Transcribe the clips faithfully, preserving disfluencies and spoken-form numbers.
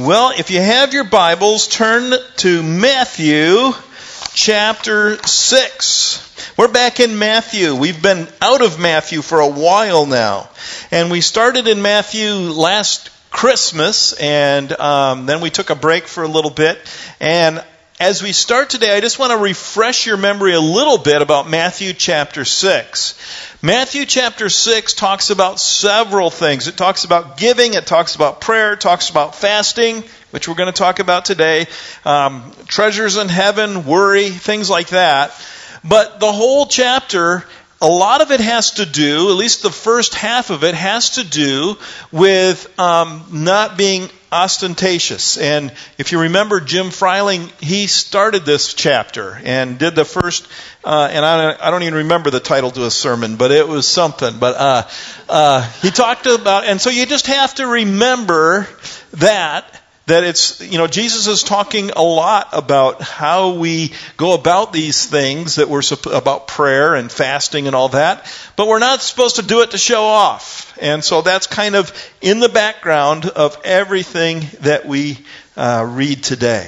Well, if you have your Bibles, turn to Matthew chapter six. We're back in Matthew. We've been out of Matthew for a while now. And we started in Matthew last Christmas, and um, then we took a break for a little bit. And as we start today, I just want to refresh your memory a little bit about Matthew chapter six. Matthew chapter six talks about several things. It talks about giving, it talks about prayer, it talks about fasting, which we're going to talk about today, um, treasures in heaven, worry, things like that. But the whole chapter, a lot of it has to do, at least the first half of it, has to do with um, not being ostentatious. And if you remember, Jim Freiling, he started this chapter and did the first, uh, and I, I don't even remember the title to his sermon, but it was something. But uh, uh, he talked about, and so you just have to remember that. That it's, you know, Jesus is talking a lot about how we go about these things, that we're about prayer and fasting and all that, but we're not supposed to do it to show off. And so that's kind of in the background of everything that we uh, read today.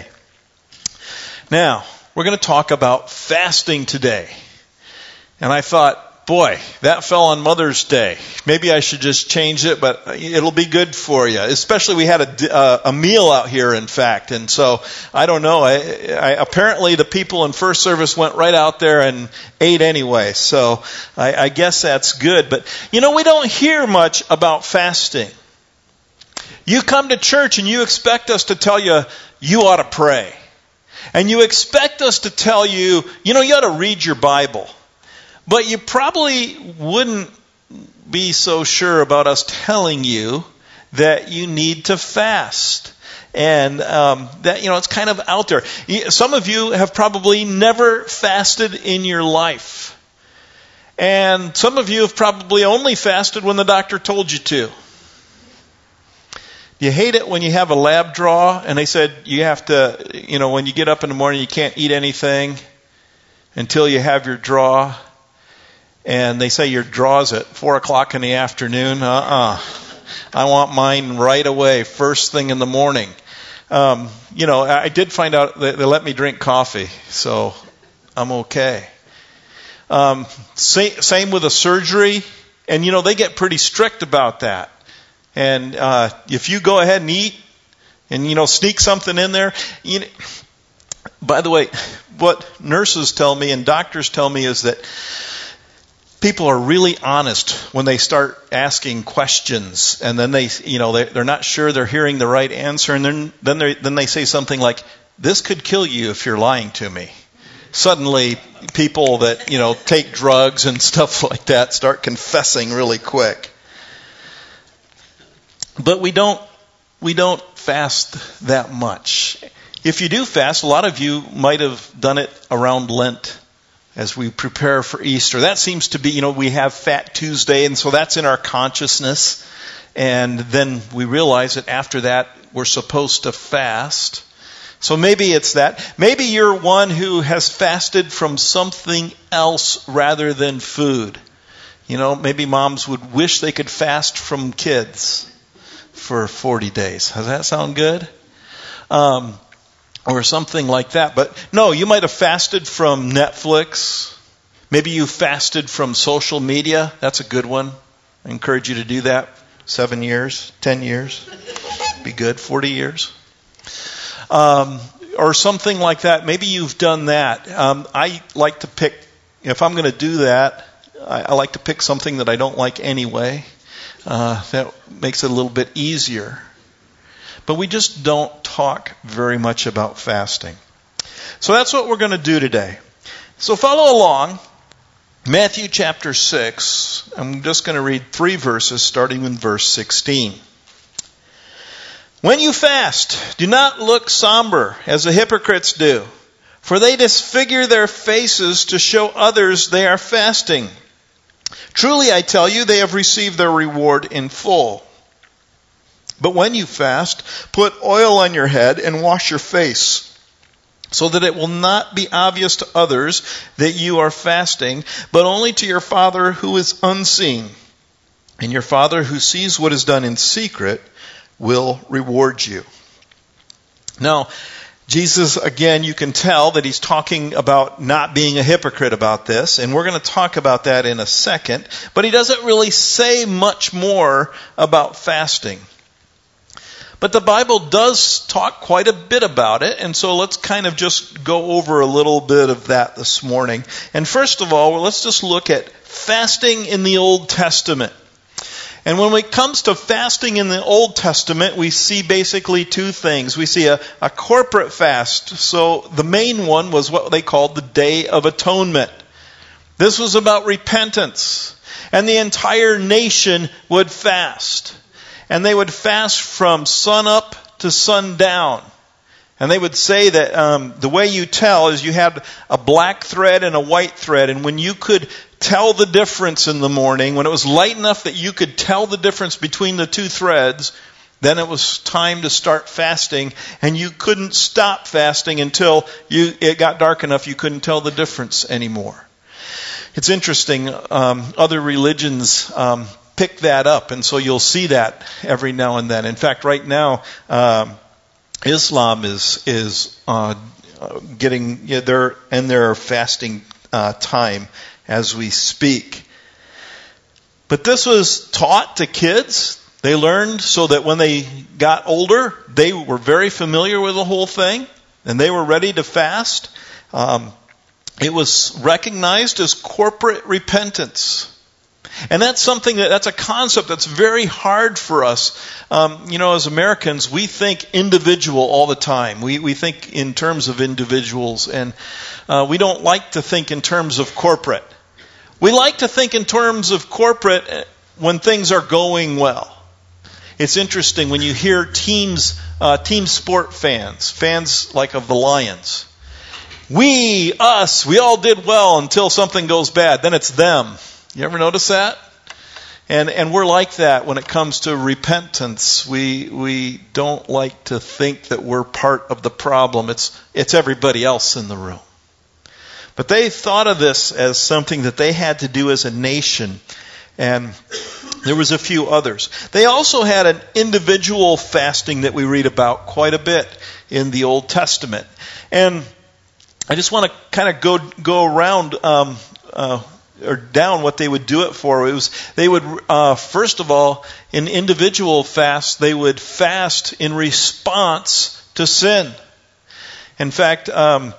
Now, we're going to talk about fasting today. And I thought, boy, that fell on Mother's Day. Maybe I should just change it, but it'll be good for you. Especially we had a, uh, a meal out here, in fact. And so, I don't know. I, I, apparently the people in first service went right out there and ate anyway. So, I, I guess that's good. But, you know, we don't hear much about fasting. You come to church and you expect us to tell you, you ought to pray. And you expect us to tell you, you know, you ought to read your Bible. But you probably wouldn't be so sure about us telling you that you need to fast. And um, that, you know, it's kind of out there. Some of you have probably never fasted in your life. And some of you have probably only fasted when the doctor told you to. You hate it when you have a lab draw and they said you have to, you know, when you get up in the morning you can't eat anything until you have your draw. And they say your draw's at four o'clock in the afternoon. Uh-uh. I want mine right away, first thing in the morning. Um, you know, I did find out that they let me drink coffee, so I'm okay. Um, same, same with a surgery. And, you know, they get pretty strict about that. And uh, if you go ahead and eat and, you know, sneak something in there. You know, by the way, what nurses tell me and doctors tell me is that people are really honest when they start asking questions, and then they, you know, they're not sure they're hearing the right answer, and then then they then they say something like, "This could kill you if you're lying to me." Suddenly, people that, you know, take drugs and stuff like that start confessing really quick. But we don't we don't fast that much. If you do fast, a lot of you might have done it around Lent. As we prepare for Easter. That seems to be, you know, we have Fat Tuesday, and so that's in our consciousness. And then we realize that after that, we're supposed to fast. So maybe it's that. Maybe you're one who has fasted from something else rather than food. You know, maybe moms would wish they could fast from kids for forty days. Does that sound good? Um... Or something like that. But no, you might have fasted from Netflix. Maybe you fasted from social media. That's a good one. I encourage you to do that. Seven years, ten years. Be good. Forty years. Um, or something like that. Maybe you've done that. Um, I like to pick, if I'm going to do that, I, I like to pick something that I don't like anyway. Uh, that makes it a little bit easier. But we just don't talk very much about fasting. So that's what we're going to do today. So follow along. Matthew chapter six. I'm just going to read three verses starting in verse sixteen. When you fast, do not look somber as the hypocrites do, for they disfigure their faces to show others they are fasting. Truly I tell you, they have received their reward in full. But when you fast, put oil on your head and wash your face, so that it will not be obvious to others that you are fasting, but only to your Father who is unseen. And your Father who sees what is done in secret will reward you. Now, Jesus, again, you can tell that he's talking about not being a hypocrite about this, and we're going to talk about that in a second, but he doesn't really say much more about fasting. But the Bible does talk quite a bit about it, and so let's kind of just go over a little bit of that this morning. And first of all, let's just look at fasting in the Old Testament. And when it comes to fasting in the Old Testament, we see basically two things. We see a, a corporate fast. So the main one was what they called the Day of Atonement. This was about repentance. And the entire nation would fast. And they would fast from sunup to sundown. And they would say that um, the way you tell is you had a black thread and a white thread. And when you could tell the difference in the morning, when it was light enough that you could tell the difference between the two threads, then it was time to start fasting. And you couldn't stop fasting until you it got dark enough you couldn't tell the difference anymore. It's interesting. Um, other religions um, pick that up. And so you'll see that every now and then. In fact, right now, um, Islam is is uh, getting yeah, their and their fasting uh, time as we speak. But this was taught to kids. They learned so that when they got older, they were very familiar with the whole thing, and they were ready to fast. Um, it was recognized as corporate repentance. And that's something that, that's a concept that's very hard for us. Um, you know, as Americans, we think individual all the time. We, we think in terms of individuals, and uh, we don't like to think in terms of corporate. We like to think in terms of corporate when things are going well. It's interesting when you hear teams, uh, team sport fans, fans like of the Lions. We, us, we all did well until something goes bad. Then it's them. You ever notice that? And and we're like that when it comes to repentance. We we don't like to think that we're part of the problem. It's it's everybody else in the room. But they thought of this as something that they had to do as a nation. And there was a few others. They also had an individual fasting that we read about quite a bit in the Old Testament. And I just want to kind of go go around um, uh, or down what they would do it for. It was they would uh, first of all, in individual fasts, they would fast in response to sin. In fact, um,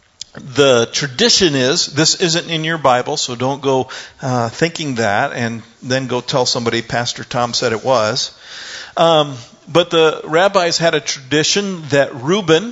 the tradition is, this isn't in your Bible, so don't go uh, thinking that and then go tell somebody Pastor Tom said it was. Um, but the rabbis had a tradition that Reuben,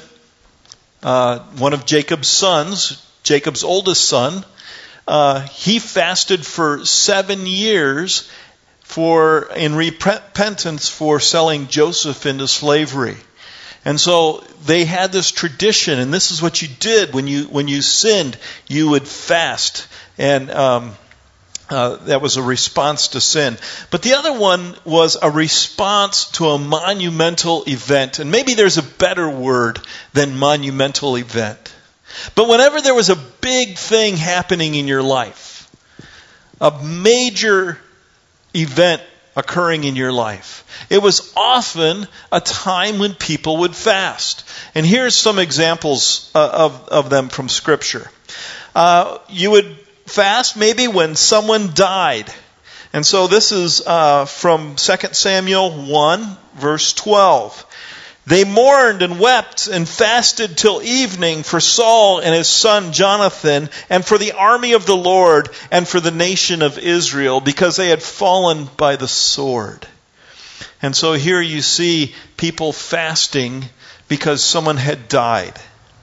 uh, one of Jacob's sons, Jacob's oldest son, uh, he fasted for seven years for in repentance for selling Joseph into slavery. And so they had this tradition, and this is what you did when you when you sinned. You would fast, and um, uh, that was a response to sin. But the other one was a response to a monumental event, and maybe there's a better word than monumental event. But whenever there was a big thing happening in your life, a major event occurring in your life, it was often a time when people would fast. And here's some examples uh, of, of them from Scripture. Uh, you would fast maybe when someone died. And so this is uh, from Second Samuel one, verse twelve. They mourned and wept and fasted till evening for Saul and his son Jonathan, and for the army of the Lord, and for the nation of Israel, because they had fallen by the sword. And so here you see people fasting because someone had died.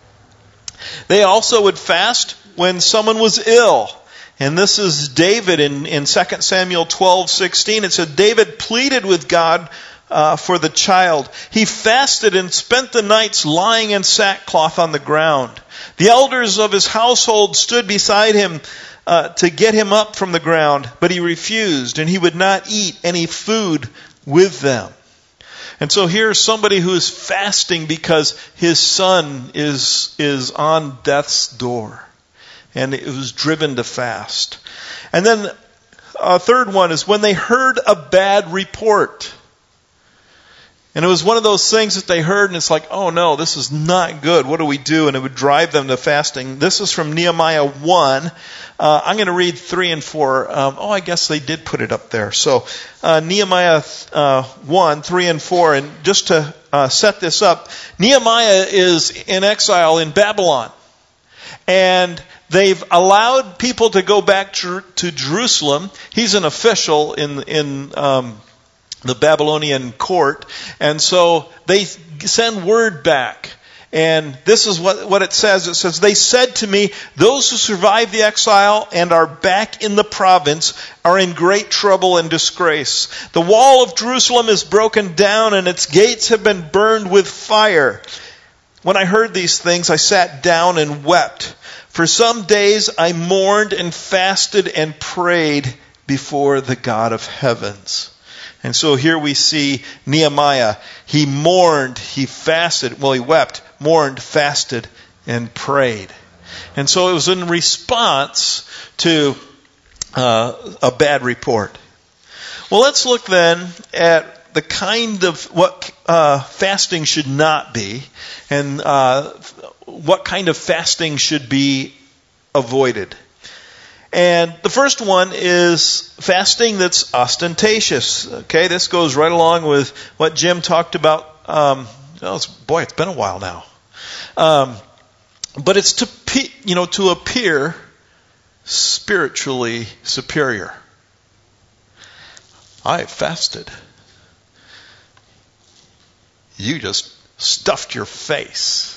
They also would fast when someone was ill. And this is David in, in Second Samuel twelve sixteen. It said, David pleaded with God Uh, for the child. He fasted and spent the nights lying in sackcloth on the ground. The elders of his household stood beside him uh, to get him up from the ground, but he refused, and he would not eat any food with them. And so here's somebody who is fasting because his son is is on death's door, and it was driven to fast. And then a third one is when they heard a bad report. And it was one of those things that they heard, and it's like, oh no, this is not good. What do we do? And it would drive them to fasting. This is from Nehemiah one. Uh, I'm going to read three and four. Um, oh, I guess they did put it up there. So uh, Nehemiah uh, one, three and four. And just to uh, set this up, Nehemiah is in exile in Babylon. And they've allowed people to go back to, to Jerusalem. He's an official in in um, the Babylonian court. And so they send word back. And this is what, what it says. It says, they said to me, those who survived the exile and are back in the province are in great trouble and disgrace. The wall of Jerusalem is broken down and its gates have been burned with fire. When I heard these things, I sat down and wept. For some days I mourned and fasted and prayed before the God of heavens. And so here we see Nehemiah. He mourned, he fasted, well he wept, mourned, fasted, and prayed. And so it was in response to uh, a bad report. Well, let's look then at the kind of what uh, fasting should not be, and uh, what kind of fasting should be avoided. And the first one is fasting that's ostentatious. Okay, this goes right along with what Jim talked about. Um, oh, it's, boy, it's been a while now. Um, but it's to you know to appear spiritually superior. I fasted. You just stuffed your face.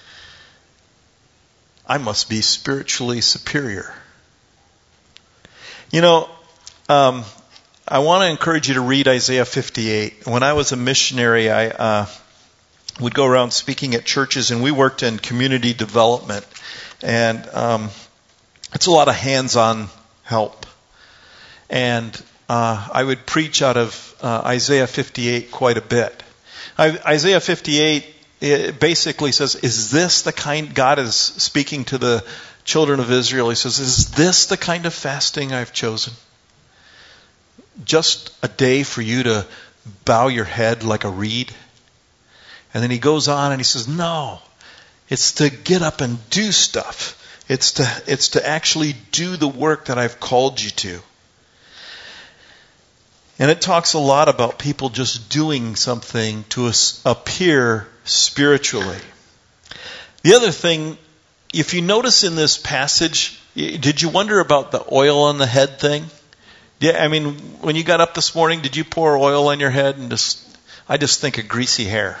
I must be spiritually superior. You know, um, I want to encourage you to read Isaiah fifty-eight. When I was a missionary, I uh, would go around speaking at churches, and we worked in community development. And um, it's a lot of hands-on help. And uh, I would preach out of uh, Isaiah fifty-eight quite a bit. I, Isaiah fifty-eight it basically says, is this the kind, God is speaking to the children of Israel, he says, is this the kind of fasting I've chosen? Just a day for you to bow your head like a reed? And then he goes on and he says, no, it's to get up and do stuff. It's to, it's to actually do the work that I've called you to. And it talks a lot about people just doing something to appear spiritually. The other thing, if you notice in this passage, did you wonder about the oil on the head thing? Yeah, I mean, when you got up this morning, did you pour oil on your head and just, I just think of greasy hair.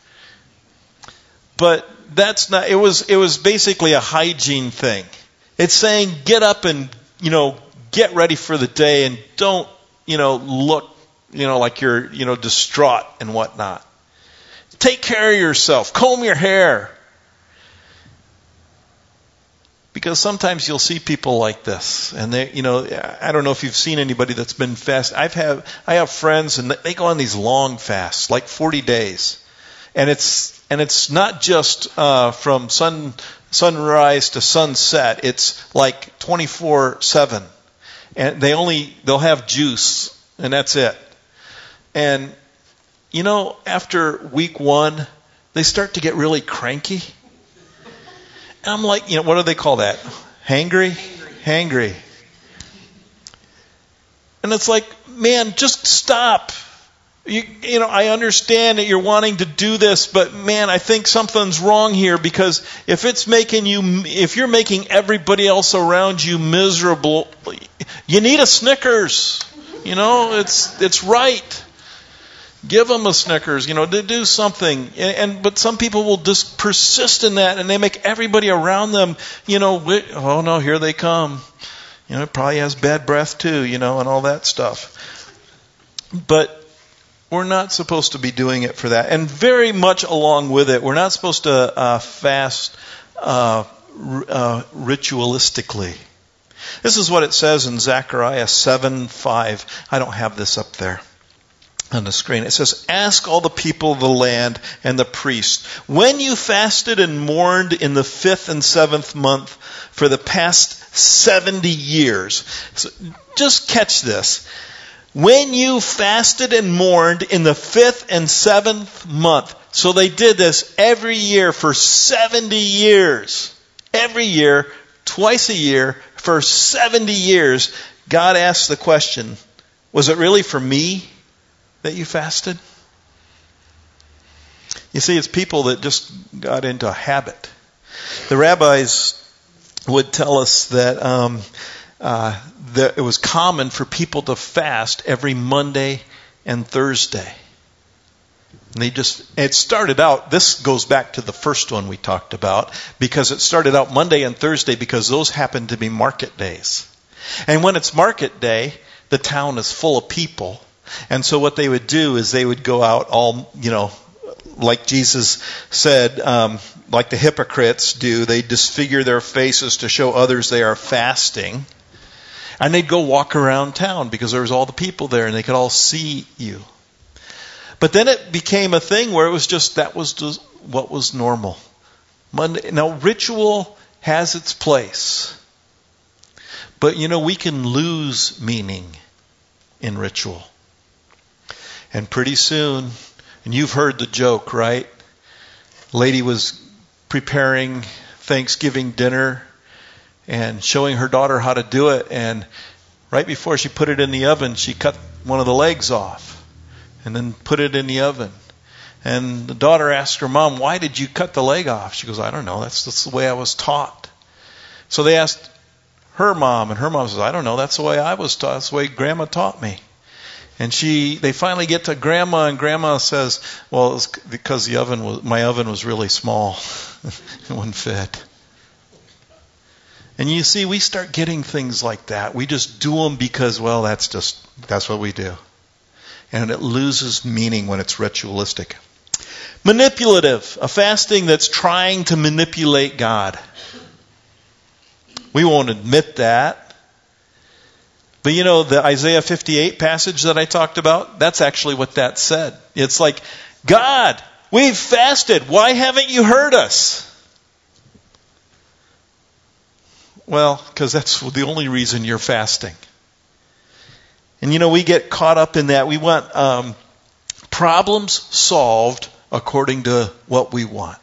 But that's not, it was, it was basically a hygiene thing. It's saying get up and, you know, get ready for the day and don't, you know, look, you know, like you're, you know, distraught and whatnot. Take care of yourself. Comb your hair. Because sometimes you'll see people like this, and they, you know, I don't know if you've seen anybody that's been fast. I've have, I have friends, and they go on these long fasts, like forty days, and it's, and it's not just uh, from sun sunrise to sunset. It's like twenty-four seven, and they only they'll have juice, and that's it. And you know, after week one, they start to get really cranky. And I'm like, you know, what do they call that? Hangry? Hangry. And it's like, man, just stop. You, you know, I understand that you're wanting to do this, but man, I think something's wrong here, because if it's making you, if you're making everybody else around you miserable, you need a Snickers. You know, it's it's right. Give them a Snickers, you know, to do something. And, and but some people will just persist in that, and they make everybody around them, you know, oh no, here they come. You know, it probably has bad breath too, you know, and all that stuff. But we're not supposed to be doing it for that. And very much along with it, we're not supposed to uh, fast uh, r- uh, ritualistically. This is what it says in Zechariah seven five. I don't have this up there on the screen. It says, ask all the people of the land and the priests, when you fasted and mourned in the fifth and seventh month for the past seventy years. So just catch this. when you fasted and mourned in the fifth and seventh month. So they did this every year for seventy years. Every year, twice a year, for seventy years, God asked the question, was it really for me that you fasted? You see, it's people that just got into a habit. The rabbis would tell us that um, uh, that it was common for people to fast every Monday and Thursday. And they just, it started out, this goes back to the first one we talked about, because it started out Monday and Thursday because those happened to be market days. And when it's market day, the town is full of people. And so what they would do is they would go out all, you know, like Jesus said, um, like the hypocrites do, they disfigure their faces to show others they are fasting. And they'd go walk around town because there was all the people there and they could all see you. But then it became a thing where it was just, that was just what was normal. Monday, now, ritual has its place. But, you know, we can lose meaning in ritual. And pretty soon, and you've heard the joke, right? Lady was preparing Thanksgiving dinner and showing her daughter how to do it. And right before she put it in the oven, she cut one of the legs off and then put it in the oven. And the daughter asked her mom, why did you cut the leg off? She goes, I don't know. That's, that's the way I was taught. So they asked her mom, and her mom says, I don't know. That's the way I was taught. That's the way Grandma taught me. And she, they finally get to Grandma, and Grandma says, well, it's because the oven was, my oven was really small. It wouldn't fit. And you see, we start getting things like that. We just do them because, well, that's just, that's what we do. And it loses meaning when it's ritualistic. Manipulative, a fasting that's trying to manipulate God. We won't admit that. But you know, the Isaiah fifty-eight passage that I talked about, that's actually what that said. It's like, God, we've fasted. Why haven't you heard us? Well, because that's the only reason you're fasting. And you know, we get caught up in that. We want um, problems solved according to what we want.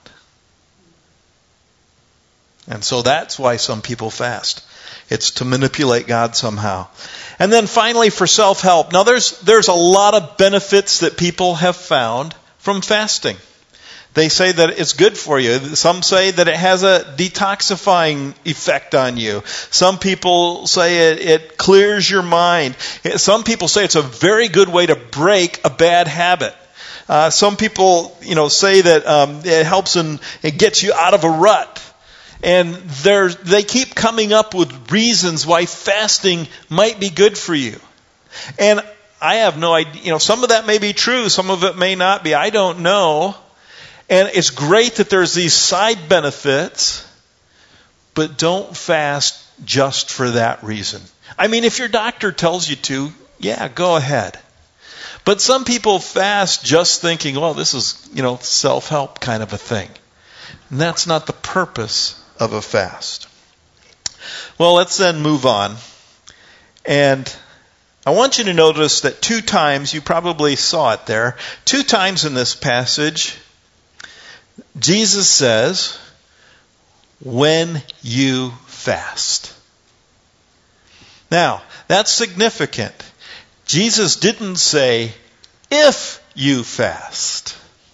And so that's why some people fast. It's to manipulate God somehow. And then finally, for self-help. Now there's there's a lot of benefits that people have found from fasting. They say that it's good for you. Some say that it has a detoxifying effect on you. Some people say it, it clears your mind. Some people say it's a very good way to break a bad habit. Uh, some people, you know, say that um, it helps and it gets you out of a rut. And they keep coming up with reasons why fasting might be good for you. And I have no idea. You know, some of that may be true. Some of it may not be. I don't know. And it's great that there's these side benefits, but don't fast just for that reason. I mean, if your doctor tells you to, yeah, go ahead. But some people fast just thinking, well, this is, you know, self-help kind of a thing. And that's not the purpose of a fast. Well, let's then move on. And I want you to notice that two times, you probably saw it there, two times in this passage, Jesus says, when you fast. Now, that's significant. Jesus didn't say, if you fast.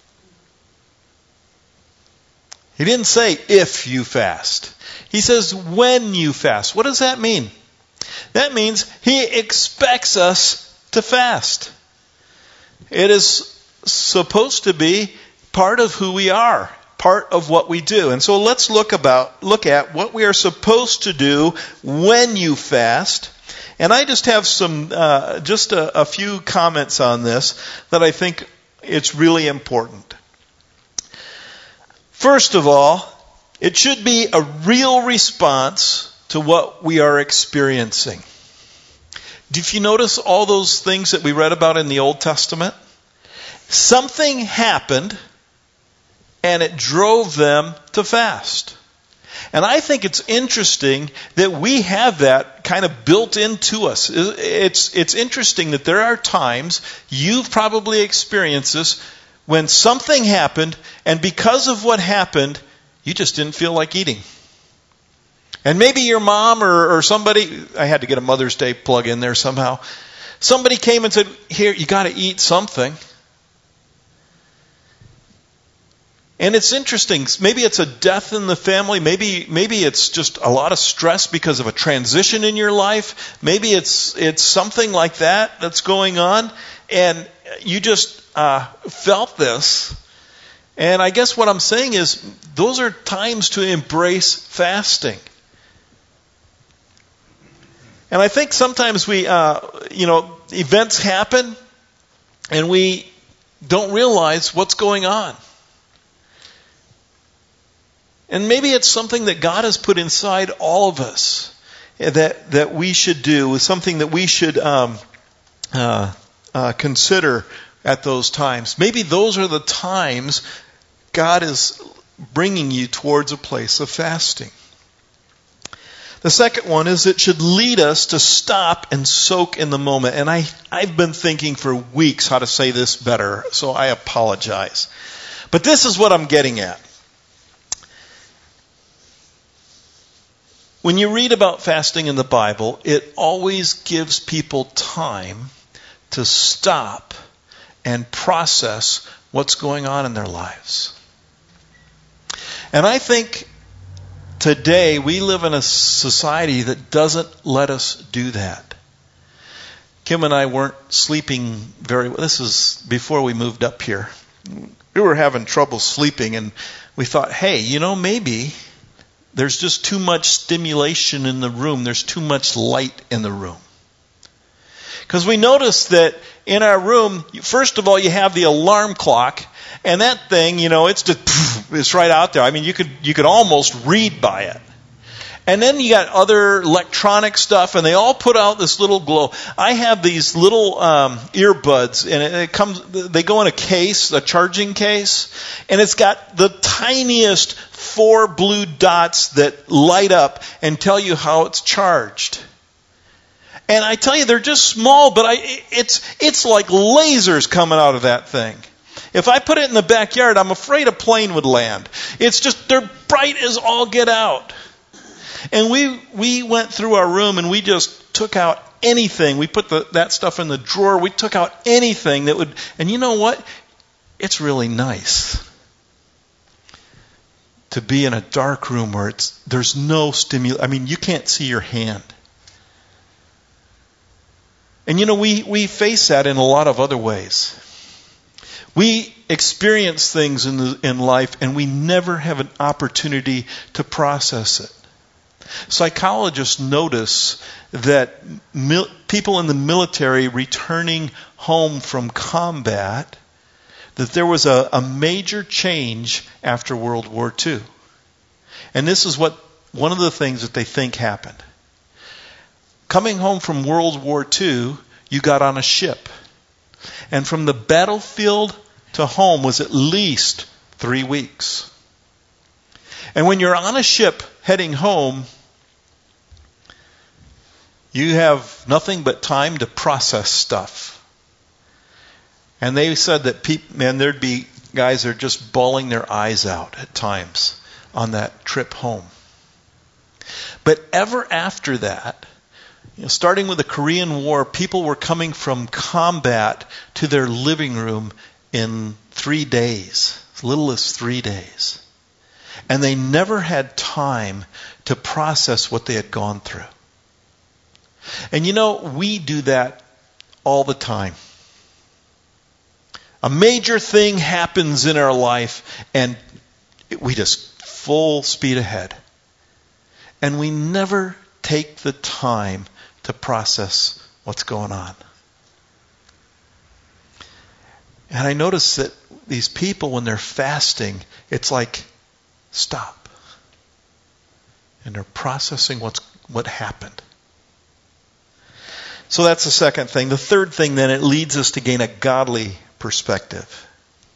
He didn't say, if you fast. He says, when you fast. What does that mean? That means he expects us to fast. It is supposed to be part of who we are, part of what we do. And so let's look about look at what we are supposed to do when you fast. And I just have some uh, just a, a few comments on this that I think it's really important. First of all, it should be a real response to what we are experiencing. If you notice all those things that we read about in the Old Testament, something happened and it drove them to fast. And I think it's interesting that we have that kind of built into us. It's, it's interesting that there are times, you've probably experienced this, when something happened, and because of what happened, you just didn't feel like eating. And maybe your mom or, or somebody, I had to get a Mother's Day plug in there somehow, somebody came and said, here, you got to eat something. And it's interesting. Maybe it's a death in the family. Maybe maybe it's just a lot of stress because of a transition in your life. Maybe it's it's something like that that's going on, and you just uh, felt this. And I guess what I'm saying is, those are times to embrace fasting. And I think sometimes we, uh, you know, events happen, and we don't realize what's going on. And maybe it's something that God has put inside all of us that that we should do, something that we should um, uh, uh, consider at those times. Maybe those are the times God is bringing you towards a place of fasting. The second one is it should lead us to stop and soak in the moment. And I, I've been thinking for weeks how to say this better, so I apologize. But this is what I'm getting at. When you read about fasting in the Bible, it always gives people time to stop and process what's going on in their lives. And I think today we live in a society that doesn't let us do that. Kim and I weren't sleeping very well. This is before we moved up here. We were having trouble sleeping, and we thought, hey, you know, maybe there's just too much stimulation in the room. There's too much light in the room. Because we noticed that in our room, first of all, you have the alarm clock, and that thing, you know, it's just, it's right out there. I mean, you could you could almost read by it. And then you got other electronic stuff, and they all put out this little glow. I have these little um, earbuds, and it, it comes. They go in a case, a charging case, and it's got the tiniest four blue dots that light up and tell you how it's charged. And I tell you, they're just small, but I, it's it's like lasers coming out of that thing. If I put it in the backyard, I'm afraid a plane would land. It's just, they're bright as all get out. And we we went through our room and we just took out anything. We put the, that stuff in the drawer. We took out anything that would, and you know what? It's really nice to be in a dark room where it's there's no stimulus. I mean, you can't see your hand. And you know, we, we face that in a lot of other ways. We experience things in the, in life, and we never have an opportunity to process it. Psychologists notice that mil- people in the military returning home from combat, that there was a, a major change after World War Two. And this is what one of the things that they think happened. Coming home from World War Two, you got on a ship. And from the battlefield to home was at least three weeks. And when you're on a ship heading home, you have nothing but time to process stuff. And they said that people, man, there'd be guys that are just bawling their eyes out at times on that trip home. But ever after that, you know, starting with the Korean War, people were coming from combat to their living room in three days, as little as three days. And they never had time to process what they had gone through. And you know, we do that all the time. A major thing happens in our life, and we just full speed ahead. And we never take the time to process what's going on. And I notice that these people, when they're fasting, it's like, stop. And they're processing what's what happened. So that's the second thing. The third thing, then, it leads us to gain a godly perspective.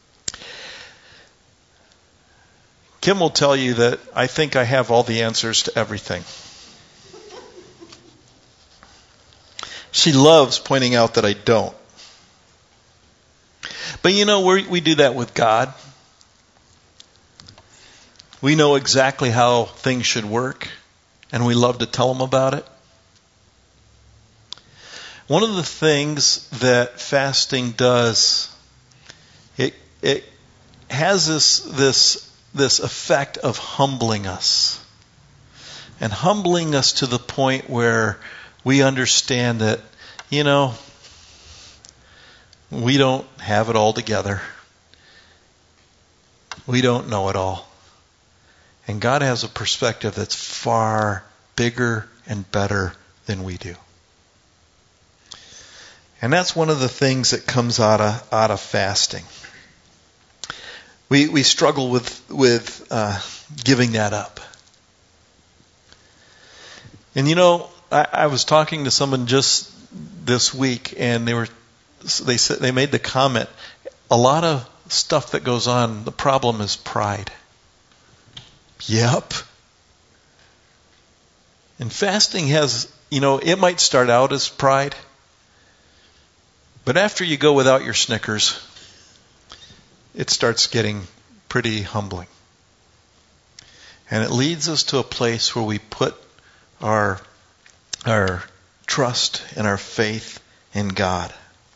Kim will tell you that I think I have all the answers to everything. She loves pointing out that I don't. But you know, we we do that with God. We know exactly how things should work, and we love to tell him about it. One of the things that fasting does, it it has this this this effect of humbling us. And humbling us to the point where we understand that, you know, we don't have it all together. We don't know it all. And God has a perspective that's far bigger and better than we do. And that's one of the things that comes out of out of fasting. We we struggle with with uh, giving that up. And you know, I, I was talking to someone just this week, and they were they said they made the comment, a lot of stuff that goes on, the problem is pride. Yep. And fasting has, you know, it might start out as pride, but after you go without your Snickers, it starts getting pretty humbling. And it leads us to a place where we put our our trust and our faith in God.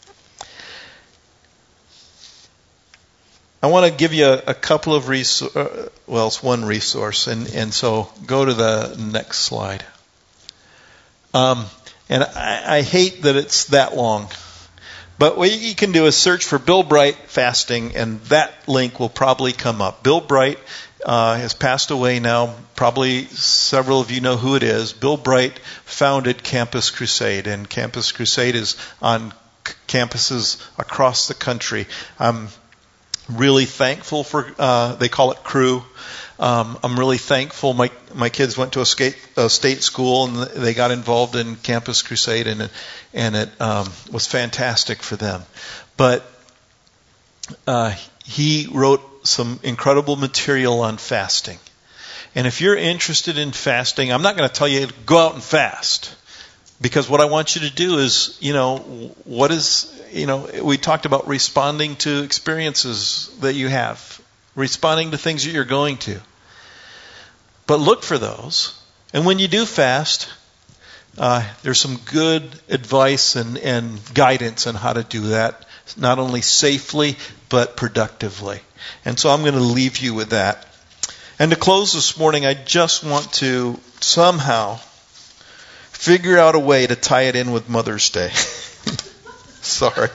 I want to give you a, a couple of resources. Uh, well, it's one resource, and, and so go to the next slide. Um, and I, I hate that it's that long, but what you can do is search for Bill Bright fasting, and that link will probably come up. Bill Bright uh, has passed away now. Probably several of you know who it is. Bill Bright founded Campus Crusade, and Campus Crusade is on c- campuses across the country. I'm really thankful for, uh, they call it Crew. Um, I'm really thankful. My my kids went to a state, a state school, and they got involved in Campus Crusade, and it, and it um, was fantastic for them. But uh, he wrote some incredible material on fasting. And if you're interested in fasting, I'm not going to tell you to go out and fast, because what I want you to do is, you know, what is, you know, we talked about responding to experiences that you have, responding to things that you're going to. But look for those. And when you do fast, uh, there's some good advice and, and guidance on how to do that, not only safely, but productively. And so I'm going to leave you with that. And to close this morning, I just want to somehow figure out a way to tie it in with Mother's Day. Sorry.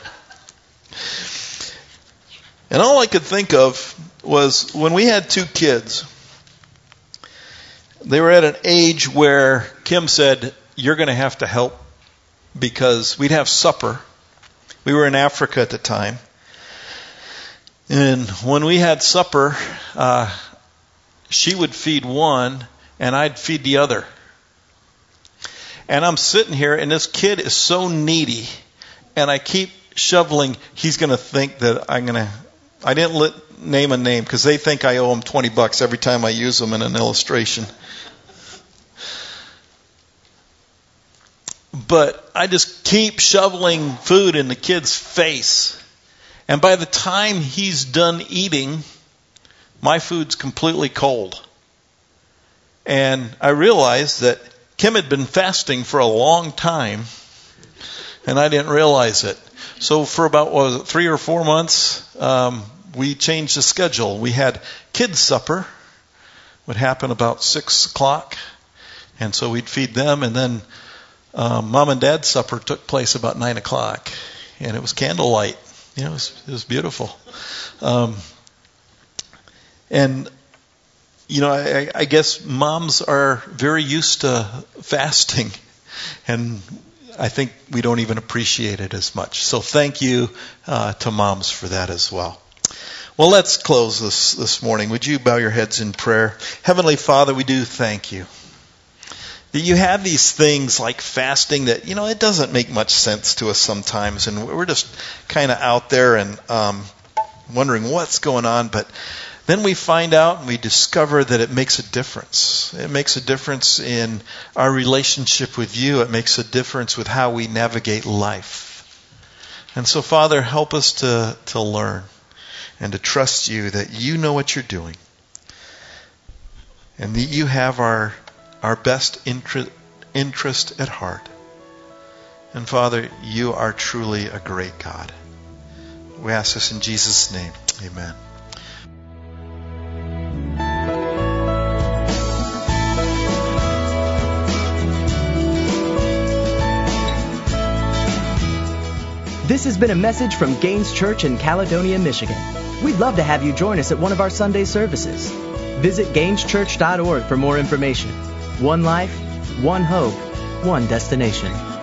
And all I could think of was when we had two kids, they were at an age where Kim said, you're going to have to help, because we'd have supper. We were in Africa at the time. And when we had supper, uh, she would feed one and I'd feed the other. And I'm sitting here, and this kid is so needy, and I keep shoveling. He's going to think that I'm going to, I didn't let, name a name, because they think I owe him twenty bucks every time I use them in an illustration. But I just keep shoveling food in the kid's face. And by the time he's done eating, my food's completely cold. And I realized that Kim had been fasting for a long time, and I didn't realize it. So for about what was it, three or four months, um, we changed the schedule. We had kids' supper, would happen about six o'clock, and so we'd feed them, and then um, Mom and Dad's supper took place about nine o'clock, and it was candlelight. You know, it was, it was beautiful. Um, and You know, I, I guess moms are very used to fasting, and I think we don't even appreciate it as much. So thank you uh, to moms for that as well. Well, let's close this this morning. Would you bow your heads in prayer? Heavenly Father, we do thank you that you have these things like fasting that, you know, it doesn't make much sense to us sometimes, and we're just kind of out there and um, wondering what's going on, but then we find out and we discover that it makes a difference. It makes a difference in our relationship with you. It makes a difference with how we navigate life. And so, Father, help us to, to learn and to trust you that you know what you're doing. And that you have our, our best interest, interest at heart. And Father, you are truly a great God. We ask this in Jesus' name. Amen. This has been a message from Gaines Church in Caledonia, Michigan. We'd love to have you join us at one of our Sunday services. Visit gaines church dot org for more information. One life, one hope, one destination.